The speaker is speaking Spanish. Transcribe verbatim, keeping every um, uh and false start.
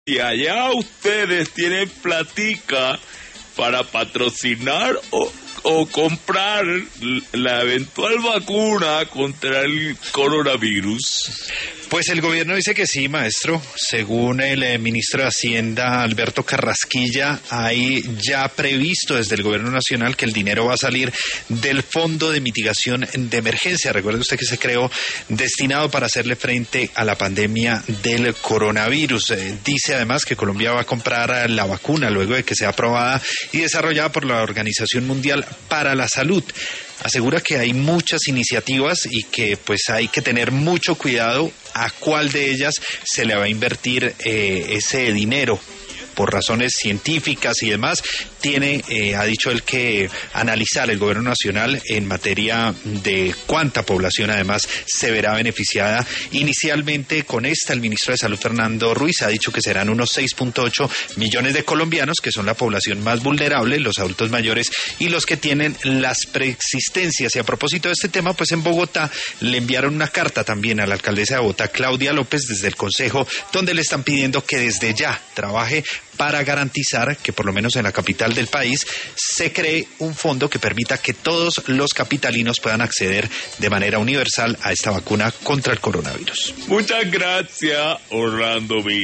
Y allá ustedes tienen platica para patrocinar o, o comprar la eventual vacuna contra el coronavirus. Pues el gobierno dice que sí, maestro. Según el eh, ministro de Hacienda, Alberto Carrasquilla, hay ya previsto desde el gobierno nacional que el dinero va a salir del Fondo de Mitigación de Emergencia. Recuerde usted que se creó destinado para hacerle frente a la pandemia del coronavirus. Eh, dice además que Colombia va a comprar la vacuna luego de que sea aprobada y desarrollada por la Organización Mundial para la Salud. Asegura que hay muchas iniciativas y que pues hay que tener mucho cuidado a cuál de ellas se le va a invertir eh, ese dinero. Por razones científicas y demás, tiene, eh, ha dicho él, que analizar el gobierno nacional en materia de cuánta población además se verá beneficiada. Inicialmente con esta, el ministro de Salud, Fernando Ruiz, ha dicho que serán unos seis punto ocho millones de colombianos, que son la población más vulnerable, los adultos mayores y los que tienen las preexistencias. Y a propósito de este tema, pues en Bogotá le enviaron una carta también a la alcaldesa de Bogotá, Claudia López, desde el Consejo, donde le están pidiendo que desde ya trabaje para garantizar que por lo menos en la capital del país se cree un fondo que permita que todos los capitalinos puedan acceder de manera universal a esta vacuna contra el coronavirus. Muchas gracias, Orlando.